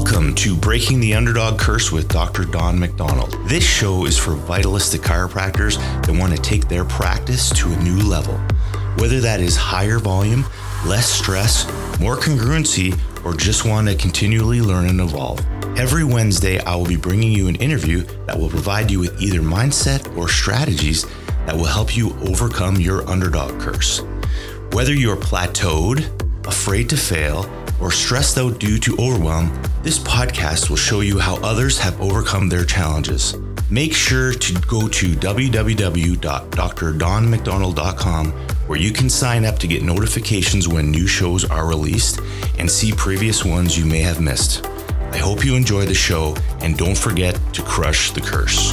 Welcome to Breaking the Underdog Curse with Dr. Don McDonald. This show is for vitalistic chiropractors that want to take their practice to a new level. Whether that is higher volume, less stress, more congruency, or just want to continually learn and evolve. Every Wednesday, I will be bringing you an interview that will provide you with either mindset or strategies that will help you overcome your underdog curse. Whether you're plateaued, afraid to fail, or stressed out due to overwhelm, this podcast will show you how others have overcome their challenges. Make sure to go to www.drdonmcdonald.com where you can sign up to get notifications when new shows are released and see previous ones you may have missed. I hope you enjoy the show and don't forget to crush the curse.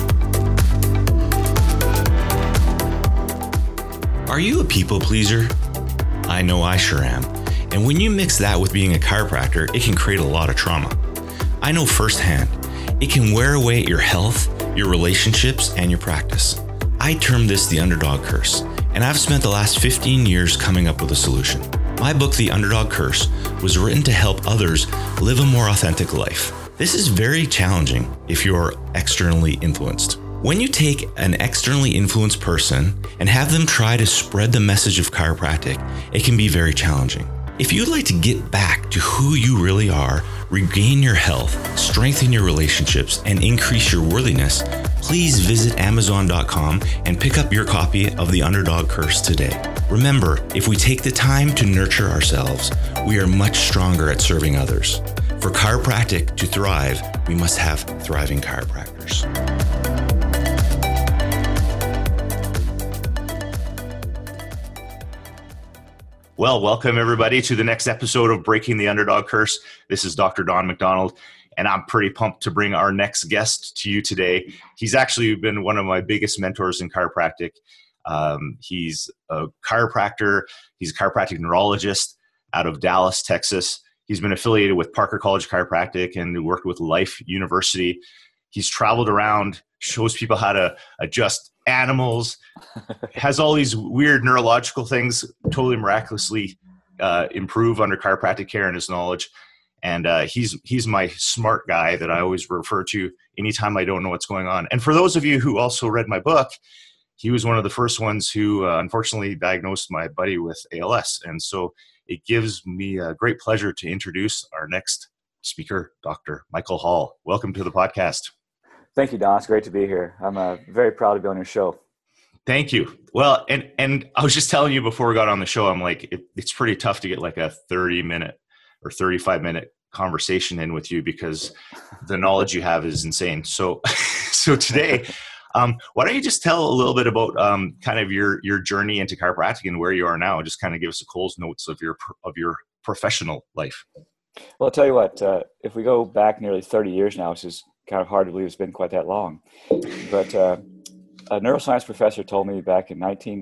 Are you a people pleaser? I know I sure am. And when you mix that with being a chiropractor, it can create a lot of trauma. I know firsthand, it can wear away at your health, your relationships, and your practice. I term this the underdog curse, and I've spent the last 15 years coming up with a solution. My book, The Underdog Curse, was written to help others live a more authentic life. This is very challenging if you're externally influenced. When you take an externally influenced person and have them try to spread the message of chiropractic, it can be very challenging. If you'd like to get back to who you really are, regain your health, strengthen your relationships, and increase your worthiness, please visit Amazon.com and pick up your copy of The Underdog Curse today. Remember, if we take the time to nurture ourselves, we are much stronger at serving others. For chiropractic to thrive, we must have thriving chiropractors. Well, welcome everybody to the next episode of Breaking the Underdog Curse. This is Dr. Don McDonald, and I'm pretty pumped to bring our next guest to you today. He's actually been one of my biggest mentors in chiropractic. He's a chiropractor. He's a chiropractic neurologist out of Dallas, Texas. He's been affiliated with Parker College Chiropractic and worked with Life University. He's traveled around, shows people how to adjust animals, has all these weird neurological things totally miraculously improve under chiropractic care and his knowledge. And he's my smart guy that I always refer to anytime I don't know what's going on. And for those of you who also read my book, he was one of the first ones who unfortunately diagnosed my buddy with ALS. And so it gives me a great pleasure to introduce our next speaker, Dr. Michael Hall. Welcome to the podcast. Thank you, Don. It's great to be here. I'm very proud to be on your show. Thank you. Well, and I was just telling you before we got on the show, I'm like, it's pretty tough to get like a 30-minute or 35-minute conversation in with you because the knowledge you have is insane. So today, why don't you just tell a little bit about kind of your journey into chiropractic and where you are now? Just kind of give us a Coles Notes of your professional life. Well, I'll tell you what, if we go back nearly 30 years now, which is kind of hard to believe it's been quite that long. But a neuroscience professor told me back in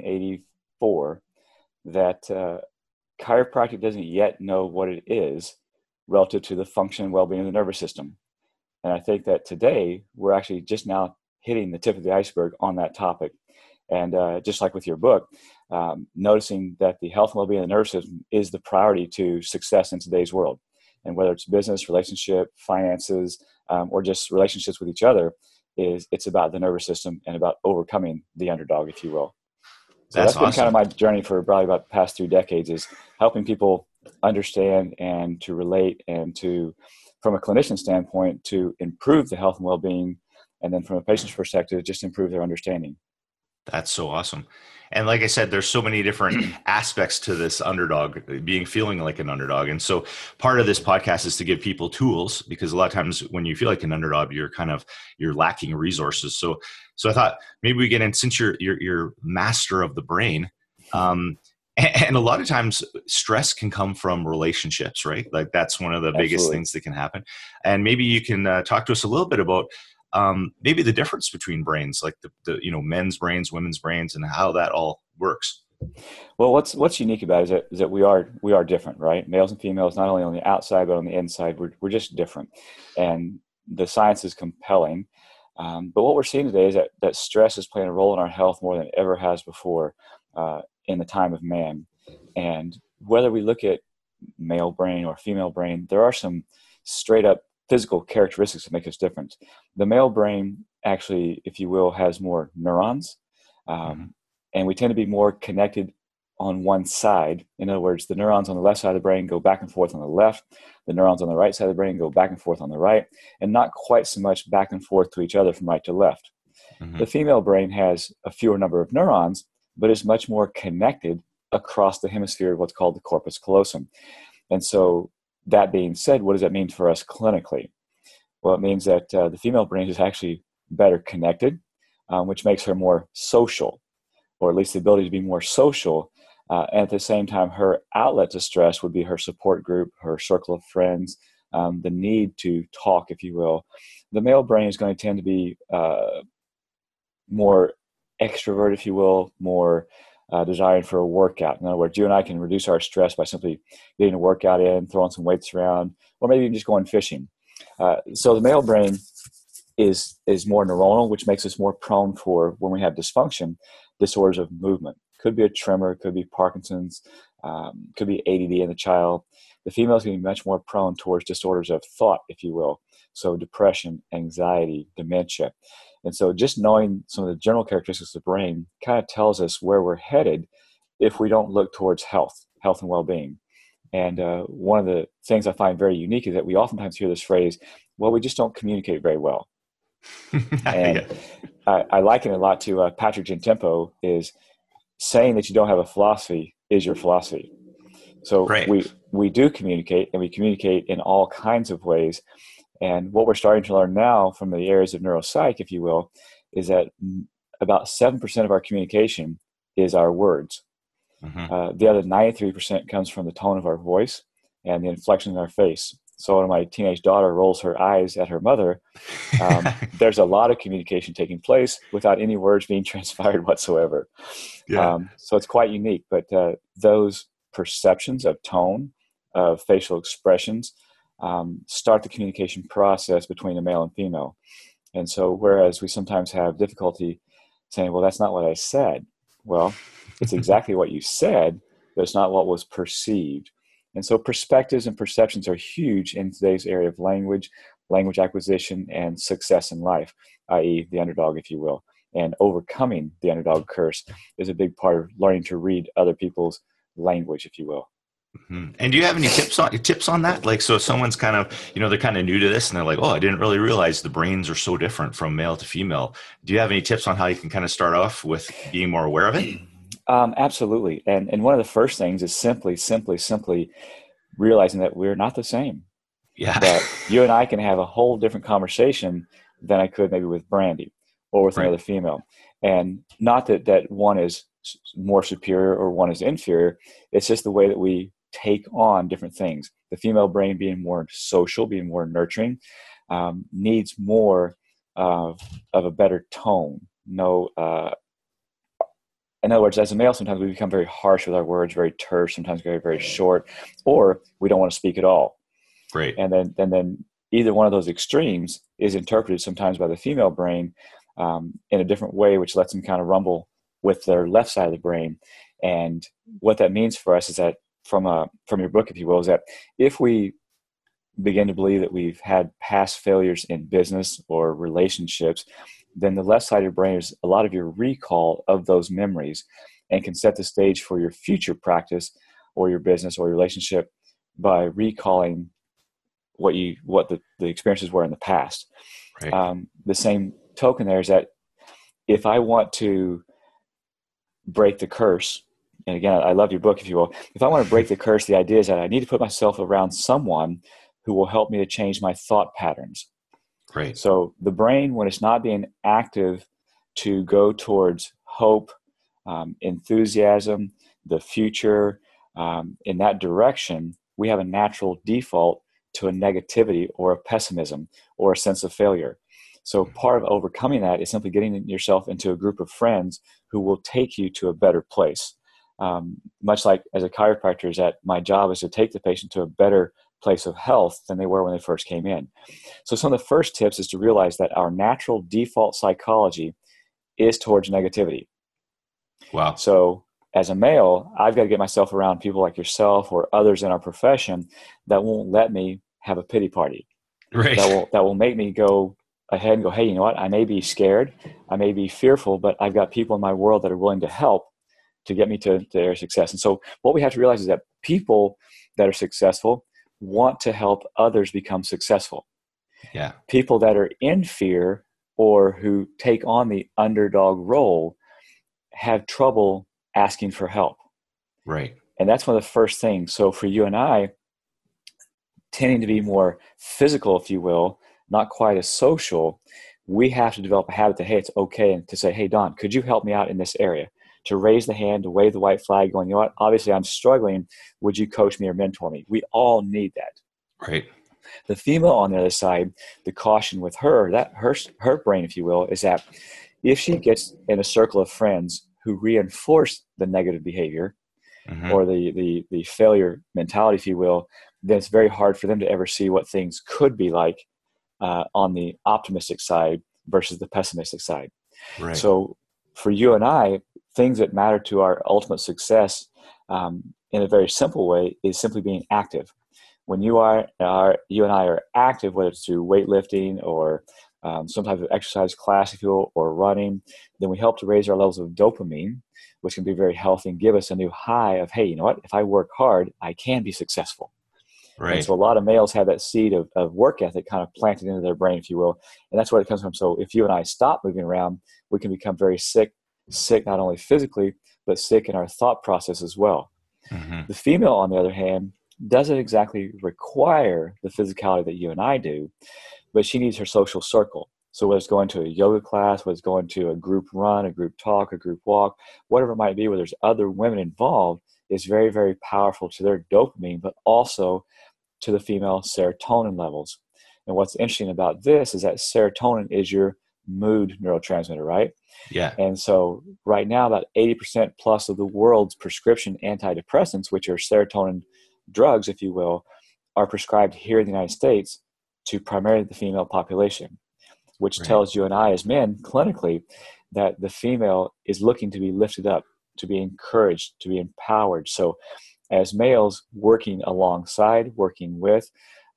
1984 that chiropractic doesn't yet know what it is relative to the function and well-being of the nervous system. And I think that today we're actually just now hitting the tip of the iceberg on that topic. And just like with your book, noticing that the health and well-being of the nervous system is the priority to success in today's world. And whether it's business, relationship, finances, or just relationships with each other, it's about the nervous system and about overcoming the underdog, if you will. So that's been awesome. Kind of my journey for probably about the past 3 decades, is helping people understand and to relate and to, from a clinician standpoint, to improve the health and well-being, and then from a patient's perspective, just improve their understanding. That's so awesome. And like I said, there's so many different aspects to this underdog, feeling like an underdog. And so part of this podcast is to give people tools, because a lot of times when you feel like an underdog, you're lacking resources. So I thought maybe we get in, since you're master of the brain. And a lot of times stress can come from relationships, right? Like that's one of the biggest things that can happen. And maybe you can talk to us a little bit about maybe the difference between brains, like the men's brains, women's brains, and how that all works. Well, what's unique about it is that we are different, right? Males and females, not only on the outside but on the inside, we're just different, and the science is compelling. But what we're seeing today is that stress is playing a role in our health more than it ever has before in the time of man. And whether we look at male brain or female brain, there are some straight up physical characteristics that make us different. The male brain actually, if you will, has more neurons, and we tend to be more connected on one side. In other words, the neurons on the left side of the brain go back and forth on the left. The neurons on the right side of the brain go back and forth on the right, and not quite so much back and forth to each other from right to left. The female brain has a fewer number of neurons, but is much more connected across the hemisphere of what's called the corpus callosum. And so, that being said, what does that mean for us clinically? Well, it means that the female brain is actually better connected, which makes her more social, or at least the ability to be more social. And at the same time, her outlet to stress would be her support group, her circle of friends, the need to talk, if you will. The male brain is going to tend to be more extrovert, if you will, more desiring for a workout. In other words, you and I can reduce our stress by simply getting a workout in, throwing some weights around, or maybe even just going fishing. So the male brain is more neuronal, which makes us more prone for, when we have dysfunction, disorders of movement. Could be a tremor, could be Parkinson's, could be ADD in the child. The female is going to be much more prone towards disorders of thought, if you will. So depression, anxiety, dementia. And so just knowing some of the general characteristics of the brain kind of tells us where we're headed if we don't look towards health and well-being. And one of the things I find very unique is that we oftentimes hear this phrase, well, we just don't communicate very well. And I liken it a lot to Patrick Gentempo, is saying that you don't have a philosophy is your philosophy. So we do communicate, and we communicate in all kinds of ways. And what we're starting to learn now from the areas of neuropsych, if you will, is that about 7% of our communication is our words. The other 93% comes from the tone of our voice and the inflection in our face. So when my teenage daughter rolls her eyes at her mother, there's a lot of communication taking place without any words being transpired whatsoever. So it's quite unique. But those perceptions of tone, of facial expressions, start the communication process between a male and female. And so whereas we sometimes have difficulty saying, well, that's not what I said. Well, it's exactly what you said, but it's not what was perceived. And so perspectives and perceptions are huge in today's area of language acquisition, and success in life, i.e. the underdog, if you will. And overcoming the underdog curse is a big part of learning to read other people's language, if you will. And do you have any tips on that? Like, so someone's kind of, they're kind of new to this and they're like, oh, I didn't really realize the brains are so different from male to female. Do you have any tips on how you can kind of start off with being more aware of it? Absolutely. And one of the first things is simply realizing that we're not the same. Yeah. That you and I can have a whole different conversation than I could maybe with Brandy or with another female. And not that one is more superior or one is inferior. It's just the way that we take on different things. The female brain, being more social, being more nurturing, needs more of a better tone. In other words, as a male, sometimes we become very harsh with our words, very terse, sometimes very, very short, or we don't want to speak at all. Great. And then either one of those extremes is interpreted sometimes by the female brain in a different way, which lets them kind of rumble with their left side of the brain. And what that means for us is that from your book, if you will, is that if we begin to believe that we've had past failures in business or relationships, then the left side of your brain is a lot of your recall of those memories and can set the stage for your future practice or your business or your relationship by recalling what the experiences were in the past. Right. The same token there is that if I want to break the curse, and again, I love your book, if you will, if I want to break the curse, the idea is that I need to put myself around someone who will help me to change my thought patterns. Great. So the brain, when it's not being active to go towards hope, enthusiasm, the future, in that direction, we have a natural default to a negativity or a pessimism or a sense of failure. So part of overcoming that is simply getting yourself into a group of friends who will take you to a better place. Much like as a chiropractor, is that my job is to take the patient to a better place of health than they were when they first came in. So some of the first tips is to realize that our natural default psychology is towards negativity. Wow. So as a male, I've got to get myself around people like yourself or others in our profession that won't let me have a pity party. Right. that will make me go ahead and go, hey, you know what? I may be scared, I may be fearful, but I've got people in my world that are willing to help to get me to their success. And so what we have to realize is that people that are successful want to help others become successful. Yeah. People that are in fear or who take on the underdog role have trouble asking for help. Right. And that's one of the first things. So for you and I, tending to be more physical, if you will, not quite as social, we have to develop a habit that, hey, it's okay, and to say, hey, Don, could you help me out in this area? To raise the hand, to wave the white flag, going, you know what, obviously I'm struggling. Would you coach me or mentor me? We all need that. Right. The female on the other side, the caution with her, that her brain, if you will, is that if she gets in a circle of friends who reinforce the negative behavior or the failure mentality, if you will, then it's very hard for them to ever see what things could be like on the optimistic side versus the pessimistic side. Right. So for you and I, things that matter to our ultimate success in a very simple way is simply being active. When you and I are active, whether it's through weightlifting or some type of exercise class, if you will, or running, then we help to raise our levels of dopamine, which can be very healthy and give us a new high of, hey, you know what? If I work hard, I can be successful. Right. And so a lot of males have that seed of work ethic kind of planted into their brain, if you will. And that's where it comes from. So if you and I stop moving around, we can become very sick not only physically, but sick in our thought process as well. The female, on the other hand, doesn't exactly require the physicality that you and I do, but she needs her social circle. So whether it's going to a yoga class, whether it's going to a group run, a group talk, a group walk, whatever it might be, where there's other women involved, is very, very powerful to their dopamine, but also to the female serotonin levels. And what's interesting about this is that serotonin is your mood neurotransmitter, right? Yeah. And so right now, about 80% plus of the world's prescription antidepressants, which are serotonin drugs, if you will, are prescribed here in the United States to primarily the female population, which tells you and I as men clinically that the female is looking to be lifted up, to be encouraged, to be empowered. So as males working alongside, working with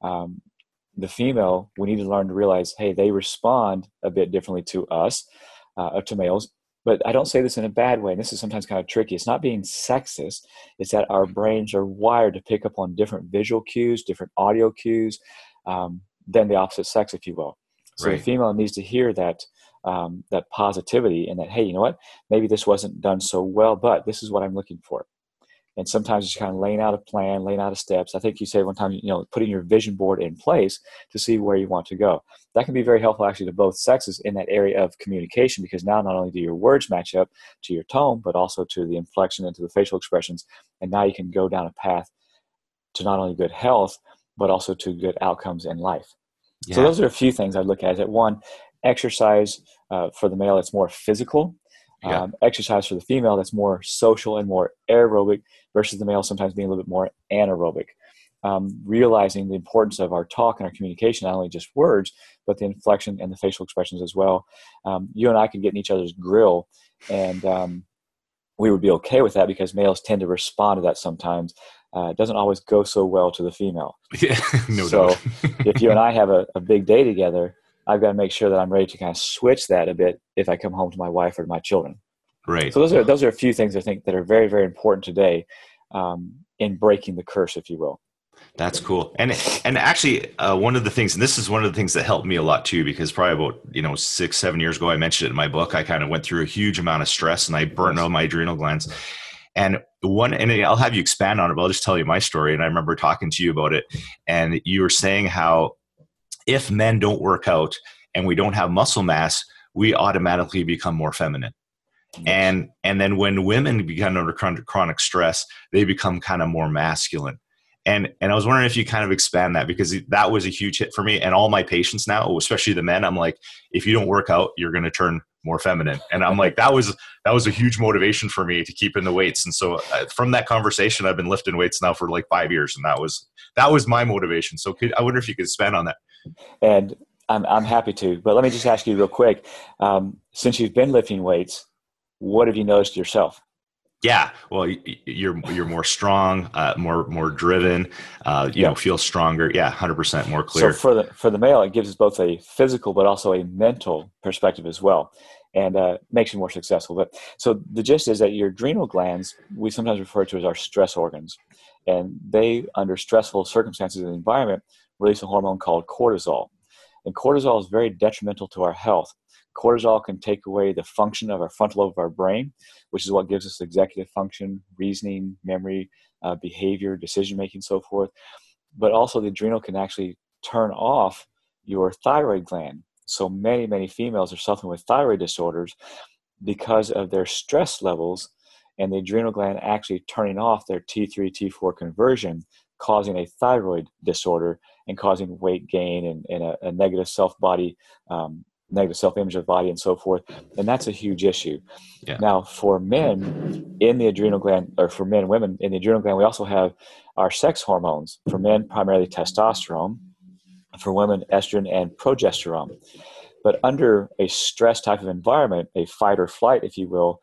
the female, we need to learn to realize, hey, they respond a bit differently to us, to males. But I don't say this in a bad way. And this is sometimes kind of tricky. It's not being sexist. It's that our brains are wired to pick up on different visual cues, different audio cues than the opposite sex, if you will. So the female needs to hear that that positivity and that, hey, you know what? Maybe this wasn't done so well, but this is what I'm looking for. And sometimes it's kind of laying out a plan, laying out of steps. I think you said one time, you know, putting your vision board in place to see where you want to go. That can be very helpful actually to both sexes in that area of communication, because now not only do your words match up to your tone, but also to the inflection and to the facial expressions. And now you can go down a path to not only good health, but also to good outcomes in life. Yeah. So those are a few things I look at. That one, exercise for the male, it's more physical. Yeah. Exercise for the female, that's more social and more aerobic, versus the male sometimes being a little bit more anaerobic. Realizing the importance of our talk and our communication, not only just words, but the inflection and the facial expressions as well. You and I could get in each other's grill, and we would be okay with that, because males tend to respond to that sometimes. It doesn't always go so well to the female. Yeah, no doubt. So if you and I have a big day together, I've got to make sure that I'm ready to kind of switch that a bit if I come home to my wife or to my children. Right. So those are a few things I think that are very, very important today in breaking the curse, if you will. That's cool. And actually, one of the things, and this is one of the things that helped me a lot too, because probably about 6-7 years ago, I mentioned it in my book. I kind of went through a huge amount of stress, and I burned out my adrenal glands. And I'll have you expand on it, but I'll just tell you my story. And I remember talking to you about it, and you were saying how if men don't work out and we don't have muscle mass, we automatically become more feminine. Yes. And then when women become under chronic stress, they become kind of more masculine. And I was wondering if you kind of expand that, because that was a huge hit for me. And all my patients now, especially the men, I'm like, if you don't work out, you're going to turn more feminine. And I'm like, that was a huge motivation for me to keep in the weights. And so from that conversation, I've been lifting weights now for like 5 years. And that was my motivation. So I wonder if you could expand on that. And I'm happy to, but let me just ask you real quick. Since you've been lifting weights, what have you noticed yourself? Yeah, well, you're more strong, more driven. Yeah. Feel stronger. Yeah, 100% more So clear. for the male, it gives us both a physical but also a mental perspective as well, and makes you more successful. But so the gist is that your adrenal glands we sometimes refer to as our stress organs, and they, under stressful circumstances in the environment, release a hormone called cortisol. And cortisol is very detrimental to our health. Cortisol can take away the function of our frontal lobe of our brain, which is what gives us executive function, reasoning, memory, behavior, decision making, so forth. But also, the adrenal can actually turn off your thyroid gland. So many females are suffering with thyroid disorders because of their stress levels and the adrenal gland actually turning off their T3, T4 conversion, causing a thyroid disorder and causing weight gain and a negative self-body, negative self-image of the body and so forth. And that's a huge issue. Yeah. Now, for men in the adrenal gland, or for men and women in the adrenal gland, we also have our sex hormones. For men, primarily testosterone. For women, estrogen and progesterone. But under a stress type of environment, a fight or flight, if you will,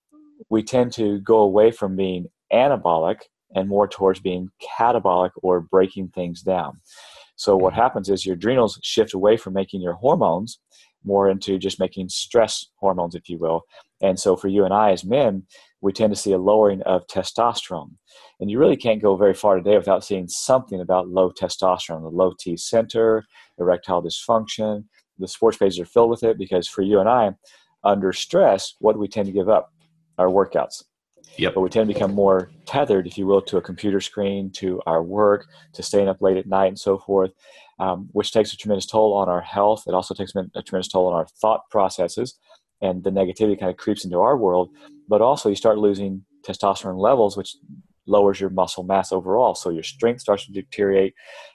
we tend to go away from being anabolic and more towards being catabolic, or breaking things down. So what happens is your adrenals shift away from making your hormones more into just making stress hormones, if you will. And so for you and I as men, we tend to see a lowering of testosterone. And you really can't go very far today without seeing something about low testosterone, the low T center, erectile dysfunction. The sports pages are filled with it, because for you and I, under stress, what do we tend to give up? Our workouts. Yep. But we tend to become more tethered, if you will, to a computer screen, to our work, to staying up late at night and so forth, which takes a tremendous toll on our health. It also takes a tremendous toll on our thought processes, and the negativity kind of creeps into our world. But also you start losing testosterone levels, which lowers your muscle mass overall. So your strength starts to deteriorate.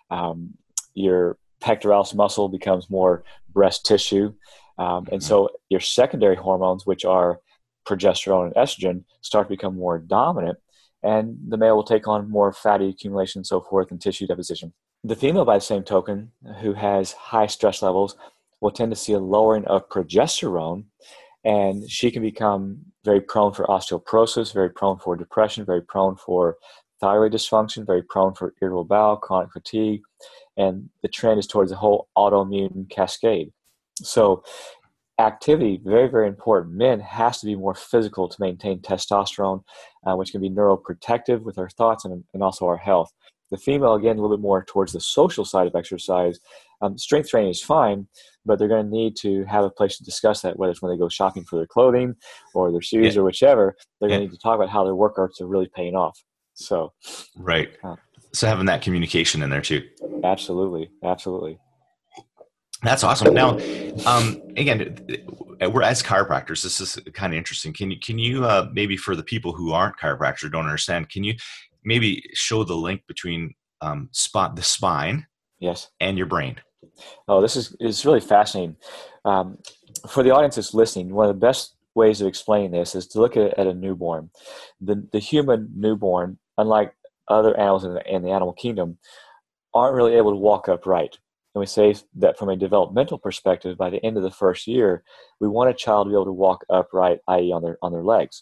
Your pectoralis muscle becomes more breast tissue. And so your secondary hormones, which are progesterone and estrogen, start to become more dominant, and the male will take on more fatty accumulation and so forth, and tissue deposition. The female, by the same token, who has high stress levels, will tend to see a lowering of progesterone, and she can become very prone for osteoporosis, very prone for depression, very prone for thyroid dysfunction, very prone for irritable bowel, chronic fatigue, and the trend is towards the whole autoimmune cascade. So activity, very, very important. Men has to be more physical to maintain testosterone, which can be neuroprotective with our thoughts and also our health. The female, again, a little bit more towards the social side of exercise. Strength training is fine, but they're going to need to have a place to discuss that, whether it's when they go shopping for their clothing or their shoes or whichever. They're going to need to talk about how their workouts are really paying off. So, right. So having that communication in there too. Absolutely. Absolutely. That's awesome. Now, again, we're as chiropractors. This is kind of interesting. Can you maybe, for the people who aren't chiropractors, don't understand, can you maybe show the link between the spine, yes, and your brain? Oh, this is really fascinating. For the audience that's listening, one of the best ways of explaining this is to look at a newborn. The human newborn, unlike other animals in the animal kingdom, aren't really able to walk upright. And we say that from a developmental perspective, by the end of the first year, we want a child to be able to walk upright, i.e. on their legs.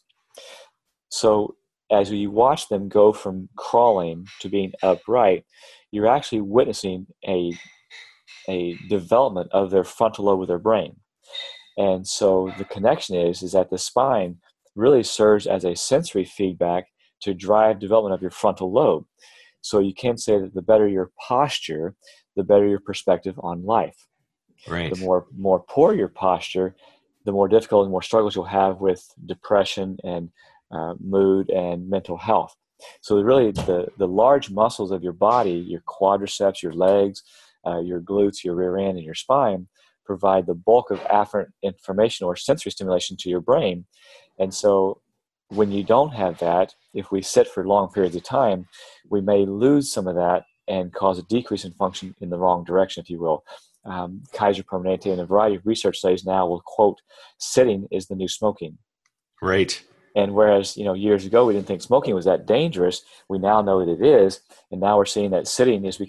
So as you watch them go from crawling to being upright, you're actually witnessing a development of their frontal lobe of their brain. And so the connection is that the spine really serves as a sensory feedback to drive development of your frontal lobe. So you can say that the better your posture, the better your perspective on life. Right. The more poor your posture, the more difficult and more struggles you'll have with depression and mood and mental health. So really the large muscles of your body, your quadriceps, your legs, your glutes, your rear end, and your spine provide the bulk of afferent information or sensory stimulation to your brain. And so when you don't have that, if we sit for long periods of time, we may lose some of that and cause a decrease in function in the wrong direction, if you will. Kaiser Permanente and a variety of research studies now will quote, sitting is the new smoking. Right. And whereas, years ago we didn't think smoking was that dangerous, we now know that it is. And now we're seeing that sitting is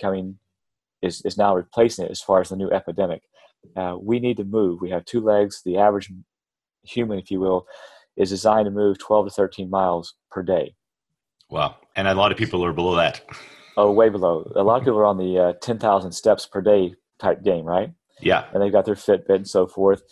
now replacing it as far as the new epidemic. We need to move. We have two legs. The average human, if you will, is designed to move 12 to 13 miles per day. Wow. And a lot of people are below that. Oh, way below. A lot of people are on the 10,000 steps per day type game, right? Yeah. And they've got their Fitbit and so forth.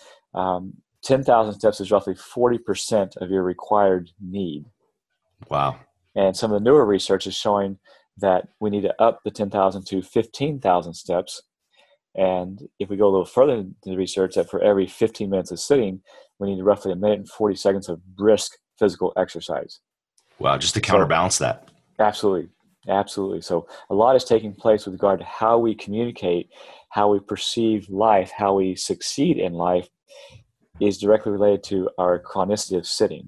10,000 steps is roughly 40% of your required need. Wow. And some of the newer research is showing that we need to up the 10,000 to 15,000 steps. And if we go a little further into the research, that for every 15 minutes of sitting, we need roughly 1 minute and 40 seconds of brisk physical exercise. Wow. Just to counterbalance that. Absolutely. Absolutely. So a lot is taking place with regard to how we communicate, how we perceive life, how we succeed in life is directly related to our chronicity of sitting.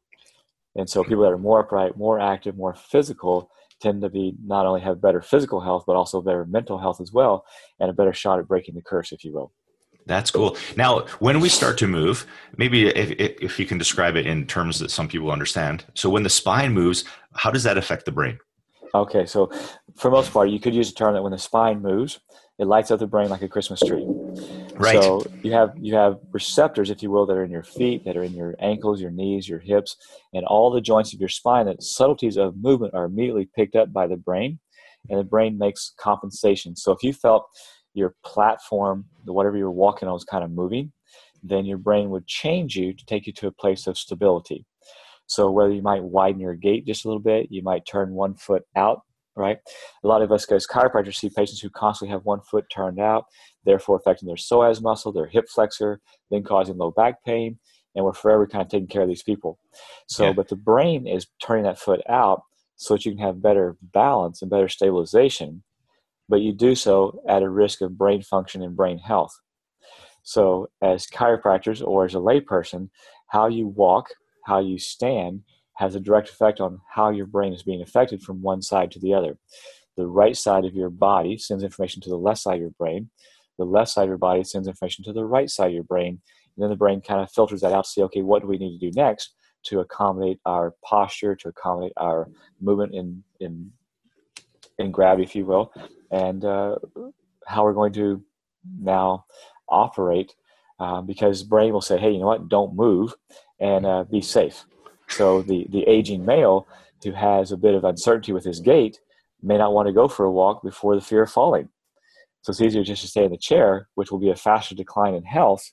And so people that are more upright, more active, more physical tend to be not only have better physical health, but also better mental health as well, and a better shot at breaking the curse, if you will. That's cool. Now, when we start to move, maybe if you can describe it in terms that some people understand. So when the spine moves, how does that affect the brain? Okay, so for most part, you could use a term that when the spine moves, it lights up the brain like a Christmas tree. Right. So you have receptors, if you will, that are in your feet, that are in your ankles, your knees, your hips, and all the joints of your spine. That subtleties of movement are immediately picked up by the brain, and the brain makes compensation. So if you felt your platform, whatever you were walking on, was kind of moving, then your brain would change you to take you to a place of stability. So whether you might widen your gait just a little bit, you might turn one foot out, right? A lot of us as chiropractors see patients who constantly have one foot turned out, therefore affecting their psoas muscle, their hip flexor, then causing low back pain, and we're forever kind of taking care of these people. So, But the brain is turning that foot out so that you can have better balance and better stabilization, but you do so at a risk of brain function and brain health. So as chiropractors or as a layperson, how you walk, how you stand has a direct effect on how your brain is being affected from one side to the other. The right side of your body sends information to the left side of your brain. The left side of your body sends information to the right side of your brain. And then the brain kind of filters that out to see, okay, what do we need to do next to accommodate our posture, to accommodate our movement in gravity, if you will, and how we're going to now operate, because brain will say, hey, you know what, don't move and be safe. So the aging male who has a bit of uncertainty with his gait may not want to go for a walk before the fear of falling. So it's easier just to stay in the chair, which will be a faster decline in health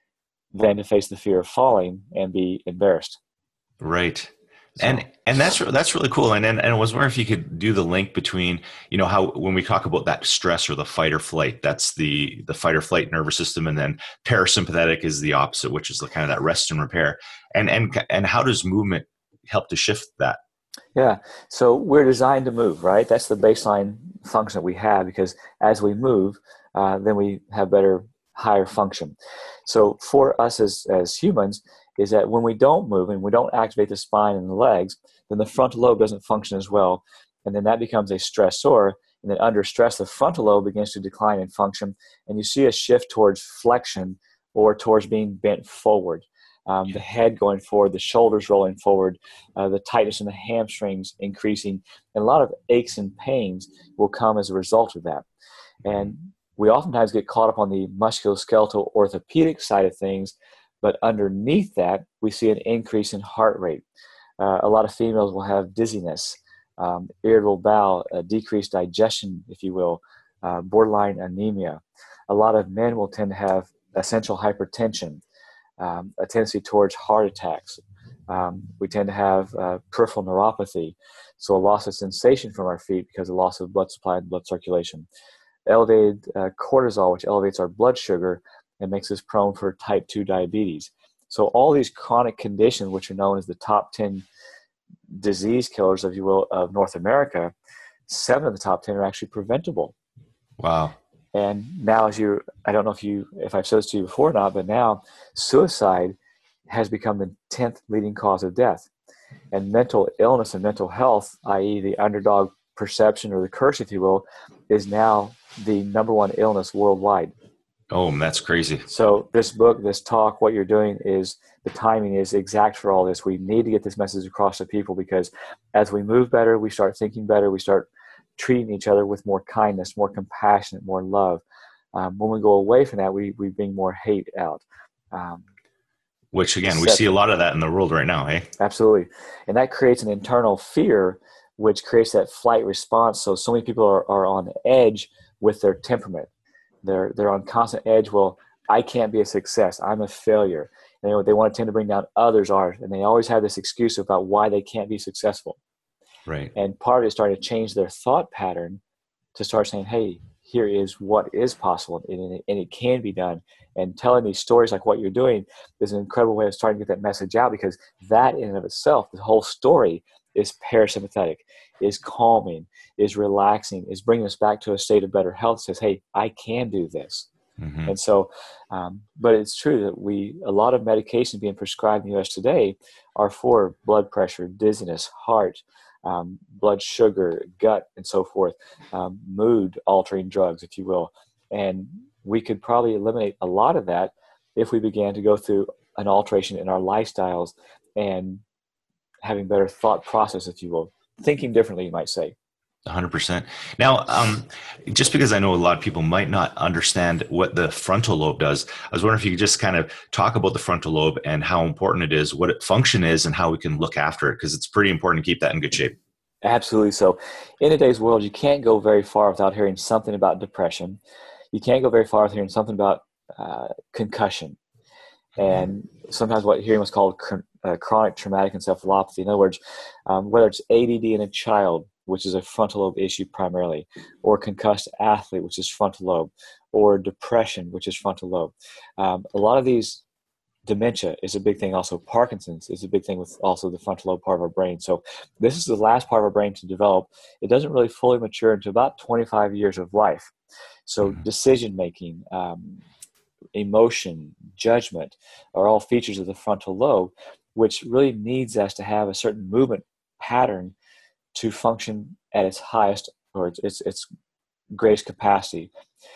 than to face the fear of falling and be embarrassed. Right. And that's really cool. And I was wondering if you could do the link between, how when we talk about that stress or the fight or flight, that's the fight or flight nervous system, and then parasympathetic is the opposite, which is the kind of that rest and repair. And how does movement help to shift that? Yeah. So we're designed to move, right? That's the baseline function that we have, because as we move, then we have better, higher function. So for us as humans, is that when we don't move and we don't activate the spine and the legs, then the frontal lobe doesn't function as well. And then that becomes a stressor. And then under stress, the frontal lobe begins to decline in function. And you see a shift towards flexion or towards being bent forward. The head going forward, the shoulders rolling forward, the tightness in the hamstrings increasing. And a lot of aches and pains will come as a result of that. And we oftentimes get caught up on the musculoskeletal orthopedic side of things, but underneath that, we see an increase in heart rate. A lot of females will have dizziness, irritable bowel, decreased digestion, if you will, borderline anemia. A lot of men will tend to have essential hypertension, a tendency towards heart attacks. We tend to have peripheral neuropathy, so a loss of sensation from our feet because of loss of blood supply and blood circulation. Elevated cortisol, which elevates our blood sugar and makes us prone for type 2 diabetes. So all these chronic conditions, which are known as the top 10 disease killers, if you will, of North America, 7 of the top 10 are actually preventable. Wow. And now I don't know if I've said this to you before or not, but now suicide has become the 10th leading cause of death. And mental illness and mental health, i.e. the underdog perception or the curse, if you will, is now the number one illness worldwide. Oh, that's crazy. So this book, this talk, what you're doing is, the timing is exact for all this. We need to get this message across to people, because as we move better, we start thinking better, we start treating each other with more kindness, more compassion, more love. When we go away from that, we bring more hate out. Which again, we see a Deception. lot of that in the world right now, eh? Absolutely. And that creates an internal fear, which creates that flight response. So many people are on edge with their temperament. They're on constant edge. Well, I can't be a success. I'm a failure. And they want to tend to bring down others are, and they always have this excuse about why they can't be successful. Right. And part of it is starting to change their thought pattern to start saying, hey, here is what is possible and it can be done. And telling these stories like what you're doing is an incredible way of starting to get that message out, because that in and of itself, the whole story is parasympathetic, is calming, is relaxing, is bringing us back to a state of better health, says, hey, I can do this. Mm-hmm. And so, but it's true that a lot of medications being prescribed in the U.S. today are for blood pressure, dizziness, heart, blood sugar, gut, and so forth, mood altering drugs, if you will. And we could probably eliminate a lot of that if we began to go through an alteration in our lifestyles and having better thought process, if you will, thinking differently, you might say. 100%. Now, just because I know a lot of people might not understand what the frontal lobe does, I was wondering if you could just kind of talk about the frontal lobe and how important it is, what its function is, and how we can look after it, because it's pretty important to keep that in good shape. Absolutely. So in today's world, you can't go very far without hearing something about depression. You can't go very far without hearing something about concussion. And sometimes hearing what's called chronic traumatic encephalopathy. In other words, whether it's ADD in a child, which is a frontal lobe issue primarily, or concussed athlete, which is frontal lobe, or depression, which is frontal lobe. A lot of these, dementia is a big thing. Also, Parkinson's is a big thing with also the frontal lobe part of our brain. So this is the last part of our brain to develop. It doesn't really fully mature until about 25 years of life. So decision making, emotion, judgment are all features of the frontal lobe, which really needs us to have a certain movement pattern to function at its highest or its greatest capacity.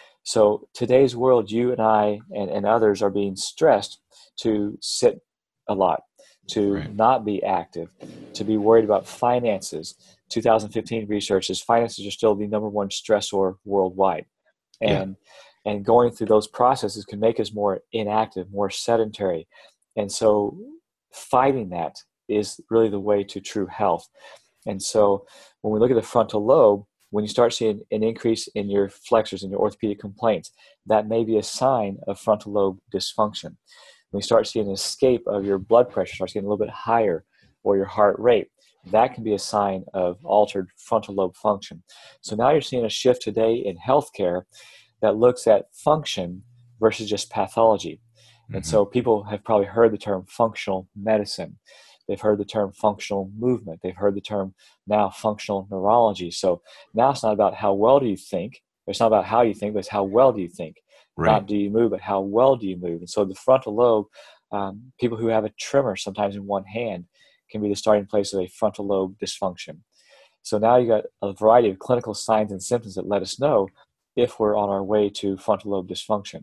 So today's world, you and I and others are being stressed to sit a lot, to not be active, to be worried about finances. 2015 research says finances are still the number one stressor worldwide. And going through those processes can make us more inactive, more sedentary. And so fighting that is really the way to true health. And so when we look at the frontal lobe, when you start seeing an increase in your flexors and your orthopedic complaints, that may be a sign of frontal lobe dysfunction. When you start seeing an escape of your blood pressure, starts getting a little bit higher, or your heart rate, that can be a sign of altered frontal lobe function. So now you're seeing a shift today in healthcare that looks at function versus just pathology. And so people have probably heard the term functional medicine. They've heard the term functional movement. They've heard the term now functional neurology. So now it's not about how well do you think. It's not about how you think, but it's how well do you think. Right. Not do you move, but how well do you move. And so the frontal lobe, people who have a tremor sometimes in one hand can be the starting place of a frontal lobe dysfunction. So now you got a variety of clinical signs and symptoms that let us know if we're on our way to frontal lobe dysfunction.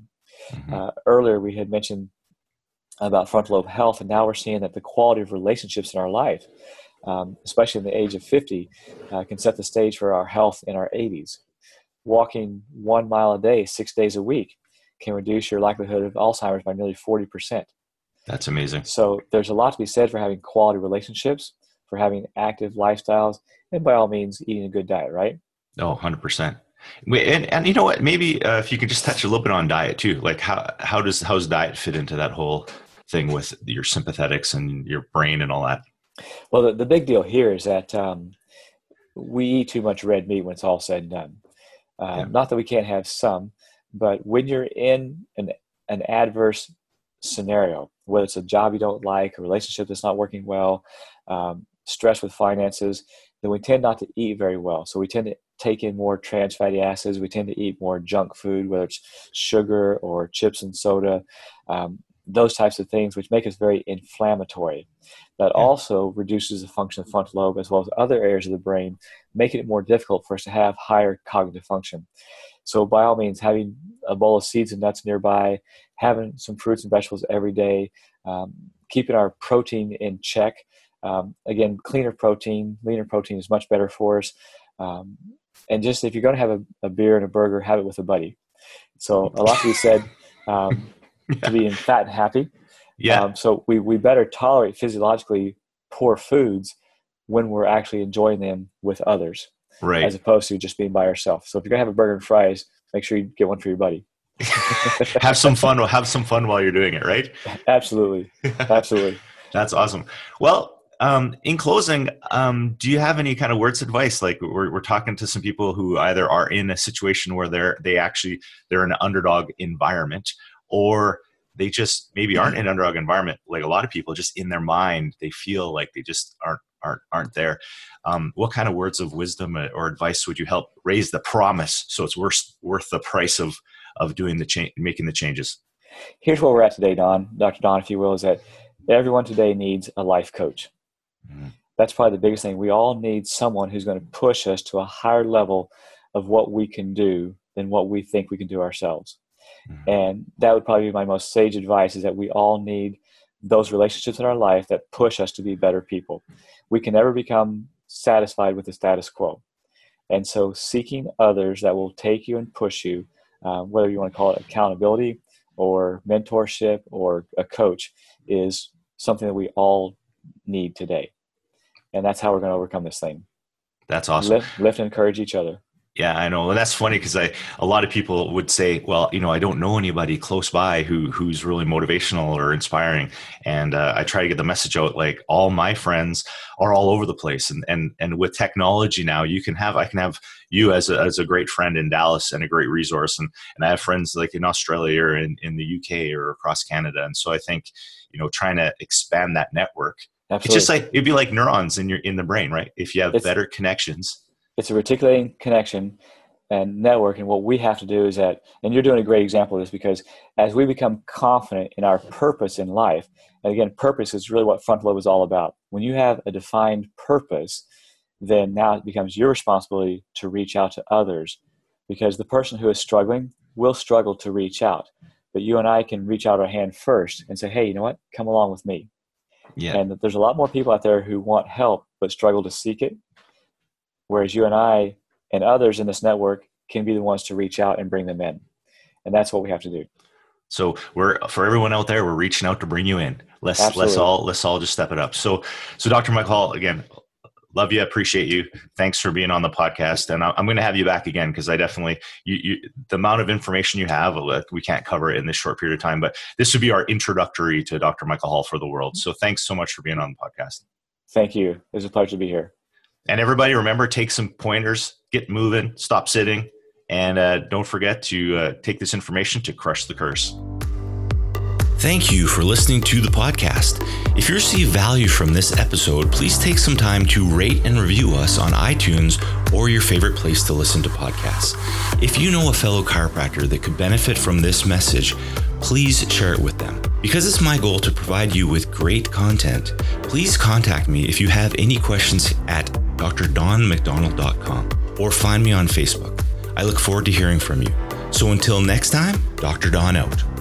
Earlier we had mentioned about frontal lobe health, and now we're seeing that the quality of relationships in our life, especially in the age of 50, can set the stage for our health in our 80s. Walking 1 mile a day, 6 days a week, can reduce your likelihood of Alzheimer's by nearly 40%. That's amazing. So there's a lot to be said for having quality relationships, for having active lifestyles, and by all means, eating a good diet, right? Oh, 100%. And you know what, maybe if you could just touch a little bit on diet too, like how's diet fit into that whole thing with your sympathetics and your brain and all that? Well, the big deal here is that we eat too much red meat when it's all said and done. Not that we can't have some, but when you're in an adverse scenario, whether it's a job you don't like, a relationship that's not working well, stress with finances, then we tend not to eat very well. So we tend to take in more trans fatty acids. We tend to eat more junk food, whether it's sugar or chips and soda, those types of things, which make us very inflammatory. That also reduces the function of the frontal lobe as well as other areas of the brain, making it more difficult for us to have higher cognitive function. So by all means, having a bowl of seeds and nuts nearby, having some fruits and vegetables every day, keeping our protein in check. Again, leaner protein is much better for us. And just if you're going to have a beer and a burger, have it with a buddy. So a lot to be said to being fat and happy. Yeah. So we better tolerate physiologically poor foods when we're actually enjoying them with others, Right. as opposed to just being by ourselves. So if you're gonna have a burger and fries, make sure you get one for your buddy. Have some fun. Have some fun while you're doing it, right? Absolutely. That's awesome. Well, in closing, do you have any kind of words of advice? Like we're talking to some people who either are in a situation where they're in an underdog environment, or they just maybe aren't in an underdog environment. Like a lot of people, just in their mind, they feel like they just aren't there. What kind of words of wisdom or advice would you help raise the promise so it's worth the price of doing making the changes? Here's where we're at today, Dr. Don, if you will, is that everyone today needs a life coach. Mm-hmm. That's probably the biggest thing. We all need someone who's going to push us to a higher level of what we can do than what we think we can do ourselves. Mm-hmm. And that would probably be my most sage advice, is that we all need those relationships in our life that push us to be better people. We can never become satisfied with the status quo. And so seeking others that will take you and push you, whether you want to call it accountability or mentorship or a coach, is something that we all need today. And that's how we're going to overcome this thing. That's awesome. Lift and encourage each other. Yeah, I know. And that's funny because a lot of people would say, well, I don't know anybody close by who's really motivational or inspiring. And I try to get the message out, like all my friends are all over the place. And with technology now, I can have you as a great friend in Dallas and a great resource. And I have friends like in Australia or in the UK or across Canada. And so I think, trying to expand that network. Absolutely. It's just like, it'd be like neurons in the brain, right? If you have better connections. It's a reticulating connection and network. And what we have to do is and you're doing a great example of this, because as we become confident in our purpose in life, and again, purpose is really what Front Lobe is all about. When you have a defined purpose, then now it becomes your responsibility to reach out to others, because the person who is struggling will struggle to reach out. But you and I can reach out our hand first and say, hey, you know what? Come along with me. Yeah. And there's a lot more people out there who want help but struggle to seek it. Whereas you and I and others in this network can be the ones to reach out and bring them in. And that's what we have to do. So for everyone out there, we're reaching out to bring you in. Let's all just step it up. So Dr. Michael Hall, again, love you. Appreciate you. Thanks for being on the podcast. And I'm going to have you back again, because I definitely, the amount of information you have, we can't cover it in this short period of time, but this would be our introductory to Dr. Michael Hall for the world. So thanks so much for being on the podcast. Thank you. It was a pleasure to be here. And everybody, remember, take some pointers, get moving, stop sitting, and don't forget to take this information to crush the curse. Thank you for listening to the podcast. If you receive value from this episode, please take some time to rate and review us on iTunes or your favorite place to listen to podcasts. If you know a fellow chiropractor that could benefit from this message, please share it with them. Because it's my goal to provide you with great content, please contact me if you have any questions at drdonmcdonald.com or find me on Facebook. I look forward to hearing from you. So until next time, Dr. Don out.